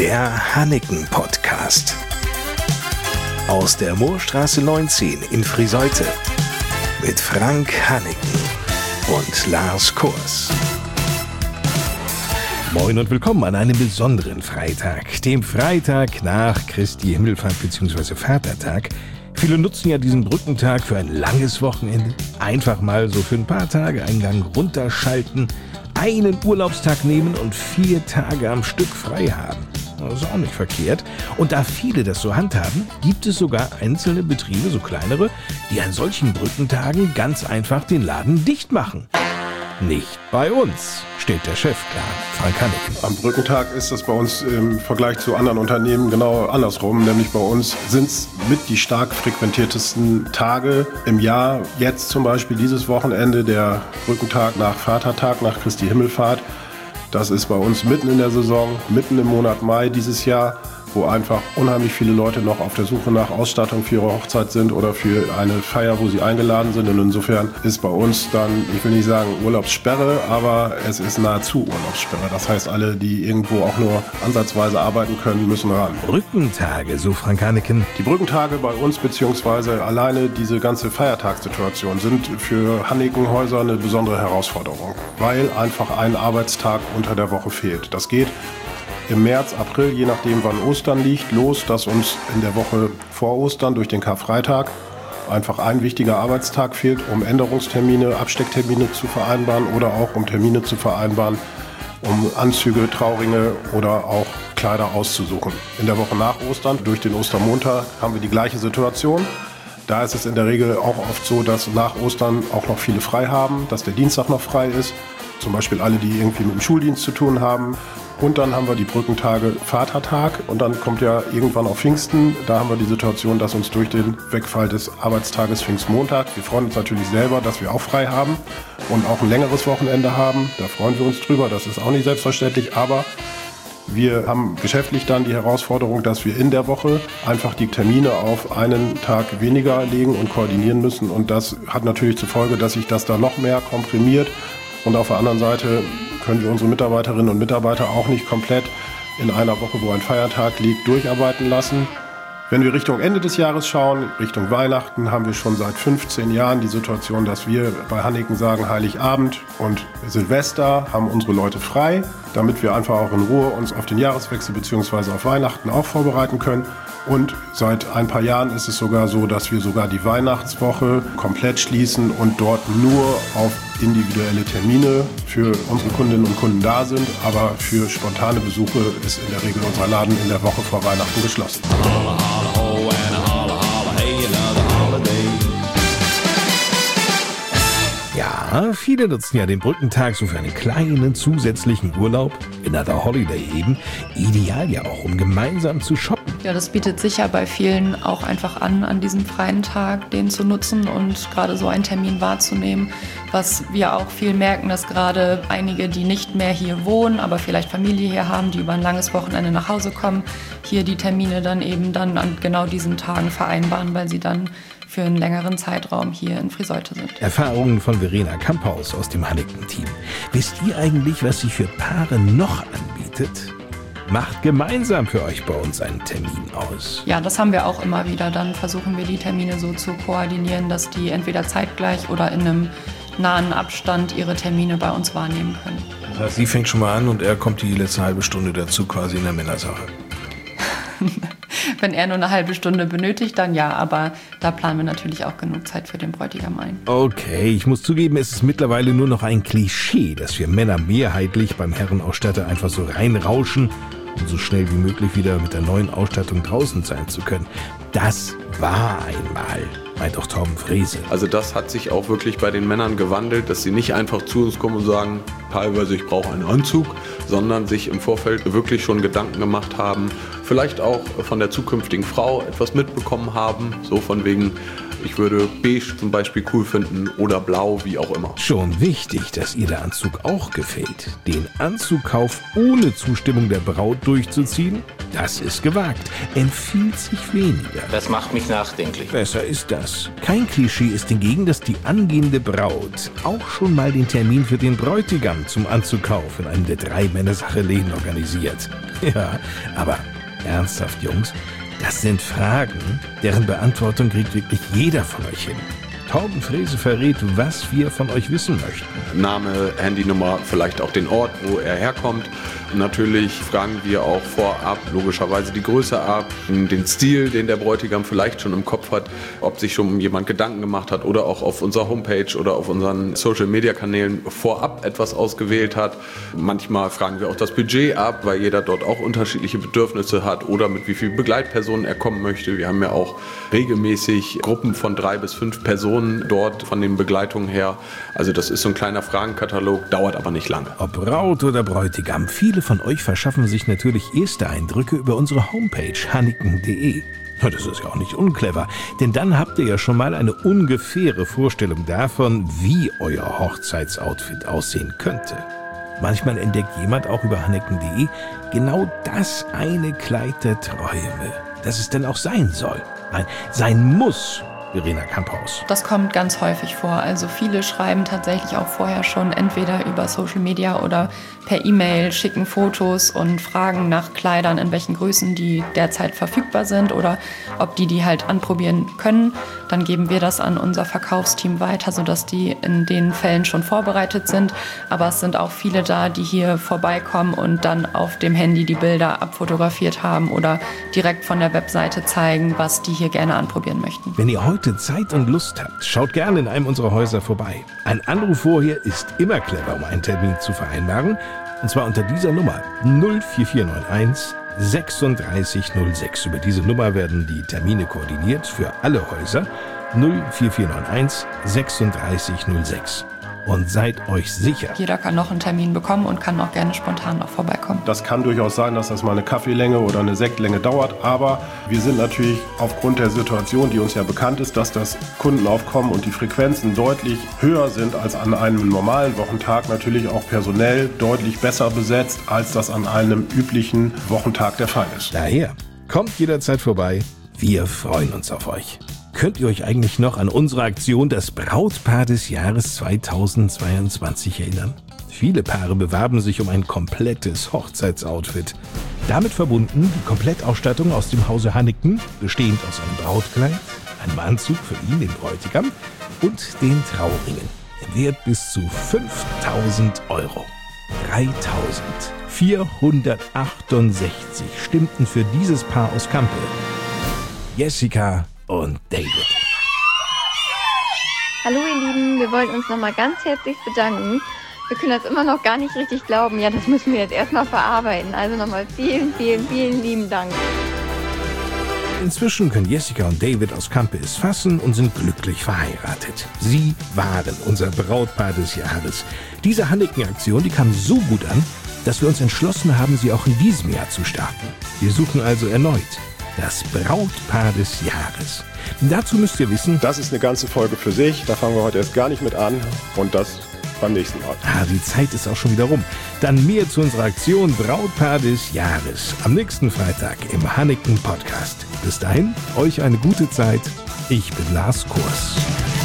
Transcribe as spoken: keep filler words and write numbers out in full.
Der Hanniken-Podcast. Aus der Moorstraße neunzehn in Friseute. Mit Frank Hanniken und Lars Kors. Moin und willkommen an einem besonderen Freitag. Dem Freitag nach Christi Himmelfahrt bzw. Vatertag. Viele nutzen ja diesen Brückentag für ein langes Wochenende. Einfach mal so für ein paar Tage einen Gang runterschalten, einen Urlaubstag nehmen und vier Tage am Stück frei haben. Das ist auch nicht verkehrt. Und da viele das so handhaben, gibt es sogar einzelne Betriebe, so kleinere, die an solchen Brückentagen ganz einfach den Laden dicht machen. Nicht bei uns, stellt der Chef klar, Frank Hanniken. Am Brückentag ist es bei uns im Vergleich zu anderen Unternehmen genau andersrum. Nämlich bei uns sind es mit die stark frequentiertesten Tage im Jahr. Jetzt zum Beispiel dieses Wochenende, der Brückentag nach Vatertag, nach Christi Himmelfahrt. Das ist bei uns mitten in der Saison, mitten im Monat Mai dieses Jahr, wo einfach unheimlich viele Leute noch auf der Suche nach Ausstattung für ihre Hochzeit sind oder für eine Feier, wo sie eingeladen sind. Und insofern ist bei uns dann, ich will nicht sagen Urlaubssperre, aber es ist nahezu Urlaubssperre. Das heißt, alle, die irgendwo auch nur ansatzweise arbeiten können, müssen ran. Brückentage, so Frank Hanniken. Die Brückentage bei uns, beziehungsweise alleine diese ganze Feiertagssituation, sind für Hannikenhäuser eine besondere Herausforderung, weil einfach ein Arbeitstag unter der Woche fehlt. Das geht im März, April, je nachdem wann Ostern liegt, los, dass uns in der Woche vor Ostern durch den Karfreitag einfach ein wichtiger Arbeitstag fehlt, um Änderungstermine, Abstecktermine zu vereinbaren oder auch um Termine zu vereinbaren, um Anzüge, Trauringe oder auch Kleider auszusuchen. In der Woche nach Ostern, durch den Ostermontag, haben wir die gleiche Situation. Da ist es in der Regel auch oft so, dass nach Ostern auch noch viele frei haben, dass der Dienstag noch frei ist. Zum Beispiel alle, die irgendwie mit dem Schuldienst zu tun haben. Und dann haben wir die Brückentage Vatertag und dann kommt ja irgendwann auch Pfingsten. Da haben wir die Situation, dass uns durch den Wegfall des Arbeitstages Pfingstmontag, wir freuen uns natürlich selber, dass wir auch frei haben und auch ein längeres Wochenende haben. Da freuen wir uns drüber, das ist auch nicht selbstverständlich, aber wir haben geschäftlich dann die Herausforderung, dass wir in der Woche einfach die Termine auf einen Tag weniger legen und koordinieren müssen. Und das hat natürlich zur Folge, dass sich das da noch mehr komprimiert. Und auf der anderen Seite können wir unsere Mitarbeiterinnen und Mitarbeiter auch nicht komplett in einer Woche, wo ein Feiertag liegt, durcharbeiten lassen. Wenn wir Richtung Ende des Jahres schauen, Richtung Weihnachten, haben wir schon seit fünfzehn Jahren die Situation, dass wir bei Hanniken sagen, Heiligabend und Silvester haben unsere Leute frei, damit wir einfach auch in Ruhe uns auf den Jahreswechsel bzw. auf Weihnachten auch vorbereiten können. Und seit ein paar Jahren ist es sogar so, dass wir sogar die Weihnachtswoche komplett schließen und dort nur auf individuelle Termine für unsere Kundinnen und Kunden da sind. Aber für spontane Besuche ist in der Regel unser Laden in der Woche vor Weihnachten geschlossen. Ja, viele nutzen ja den Brückentag so für einen kleinen zusätzlichen Urlaub, another holiday eben, ideal ja auch, um gemeinsam zu shoppen. Ja, das bietet sich ja bei vielen auch einfach an, an diesem freien Tag den zu nutzen und gerade so einen Termin wahrzunehmen. Was wir auch viel merken, dass gerade einige, die nicht mehr hier wohnen, aber vielleicht Familie hier haben, die über ein langes Wochenende nach Hause kommen, hier die Termine dann eben dann an genau diesen Tagen vereinbaren, weil sie dann für einen längeren Zeitraum hier in Friseute sind. Erfahrungen von Verena Kamphaus aus dem Hanniken-Team. Wisst ihr eigentlich, was sich für Paare noch anbietet? Macht gemeinsam für euch bei uns einen Termin aus. Ja, das haben wir auch immer wieder. Dann versuchen wir die Termine so zu koordinieren, dass die entweder zeitgleich oder in einem nahen Abstand ihre Termine bei uns wahrnehmen können. Das heißt, sie fängt schon mal an und er kommt die letzte halbe Stunde dazu quasi in der Männersache. Wenn er nur eine halbe Stunde benötigt, dann ja, aber da planen wir natürlich auch genug Zeit für den Bräutigam ein. Okay, ich muss zugeben, es ist mittlerweile nur noch ein Klischee, dass wir Männer mehrheitlich beim Herrenausstatter einfach so reinrauschen, um so schnell wie möglich wieder mit der neuen Ausstattung draußen sein zu können. Das war einmal, meint auch Torben Frese. Also das hat sich auch wirklich bei den Männern gewandelt, dass sie nicht einfach zu uns kommen und sagen, teilweise ich brauche einen Anzug, sondern sich im Vorfeld wirklich schon Gedanken gemacht haben, vielleicht auch von der zukünftigen Frau etwas mitbekommen haben, so von wegen, ich würde beige zum Beispiel cool finden oder blau, wie auch immer. Schon wichtig, dass ihr der Anzug auch gefällt. Den Anzugkauf ohne Zustimmung der Braut durchzuziehen, das ist gewagt, empfiehlt sich weniger. Das macht mich nachdenklich. Besser ist das. Kein Klischee ist hingegen, dass die angehende Braut auch schon mal den Termin für den Bräutigam zum Anzugkauf in einem der drei Männersache-Läden organisiert. Ja, aber ernsthaft, Jungs, das sind Fragen, deren Beantwortung kriegt wirklich jeder von euch hin. Torben Frese verrät, was wir von euch wissen möchten. Name, Handynummer, vielleicht auch den Ort, wo er herkommt. Natürlich fragen wir auch vorab logischerweise die Größe ab, den Stil, den der Bräutigam vielleicht schon im Kopf hat, ob sich schon jemand Gedanken gemacht hat oder auch auf unserer Homepage oder auf unseren Social-Media-Kanälen vorab etwas ausgewählt hat. Manchmal fragen wir auch das Budget ab, weil jeder dort auch unterschiedliche Bedürfnisse hat oder mit wie vielen Begleitpersonen er kommen möchte. Wir haben ja auch regelmäßig Gruppen von drei bis fünf Personen dort von den Begleitungen her. Also das ist so ein kleiner Fragenkatalog, dauert aber nicht lange. Ob Braut oder Bräutigam, viele von euch verschaffen sich natürlich erste Eindrücke über unsere Homepage hanniken punkt de. Das ist ja auch nicht unclever, denn dann habt ihr ja schon mal eine ungefähre Vorstellung davon, wie euer Hochzeitsoutfit aussehen könnte. Manchmal entdeckt jemand auch über hanniken punkt de genau das eine Kleid der Träume, das es denn auch sein soll. Nein, sein muss. Verena Kamphaus. Das kommt ganz häufig vor. Also viele schreiben tatsächlich auch vorher schon entweder über Social Media oder per E-Mail, schicken Fotos und fragen nach Kleidern, in welchen Größen die derzeit verfügbar sind oder ob die die halt anprobieren können. Dann geben wir das an unser Verkaufsteam weiter, sodass die in den Fällen schon vorbereitet sind. Aber es sind auch viele da, die hier vorbeikommen und dann auf dem Handy die Bilder abfotografiert haben oder direkt von der Webseite zeigen, was die hier gerne anprobieren möchten. Wenn ihr heute Zeit und Lust habt, schaut gerne in einem unserer Häuser vorbei. Ein Anruf vorher ist immer clever, um einen Termin zu vereinbaren. Und zwar unter dieser Nummer null vier vier neun eins sechsunddreißig null sechs. Über diese Nummer werden die Termine koordiniert für alle Häuser. null vier vier neun eins sechsunddreißig null sechs. Und seid euch sicher. Jeder kann noch einen Termin bekommen und kann auch gerne spontan noch vorbeikommen. Das kann durchaus sein, dass das mal eine Kaffeelänge oder eine Sektlänge dauert. Aber wir sind natürlich aufgrund der Situation, die uns ja bekannt ist, dass das Kundenaufkommen und die Frequenzen deutlich höher sind als an einem normalen Wochentag, natürlich auch personell deutlich besser besetzt, als das an einem üblichen Wochentag der Fall ist. Daher, kommt jederzeit vorbei. Wir freuen uns auf euch. Könnt ihr euch eigentlich noch an unsere Aktion Das Brautpaar des Jahres zweitausendzweiundzwanzig erinnern? Viele Paare bewarben sich um ein komplettes Hochzeitsoutfit. Damit verbunden die Komplettausstattung aus dem Hause Hanniken, bestehend aus einem Brautkleid, einem Anzug für ihn, den Bräutigam, und den Trauringen. Im Wert bis zu fünftausend Euro. dreitausendvierhundertachtundsechzig stimmten für dieses Paar aus Kampe. Jessica und David. Hallo ihr Lieben, wir wollen uns nochmal ganz herzlich bedanken. Wir können das immer noch gar nicht richtig glauben. Ja, das müssen wir jetzt erstmal verarbeiten. Also nochmal vielen, vielen, vielen lieben Dank. Inzwischen können Jessica und David aus Kampe es fassen und sind glücklich verheiratet. Sie waren unser Brautpaar des Jahres. Diese Hanniken-Aktion, die kam so gut an, dass wir uns entschlossen haben, sie auch in diesem Jahr zu starten. Wir suchen also erneut das Brautpaar des Jahres. Dazu müsst ihr wissen, das ist eine ganze Folge für sich. Da fangen wir heute erst gar nicht mit an. Und das beim nächsten Mal. Ah, die Zeit ist auch schon wieder rum. Dann mehr zu unserer Aktion Brautpaar des Jahres. Am nächsten Freitag im Hanniken Podcast. Bis dahin, euch eine gute Zeit. Ich bin Lars Kurs.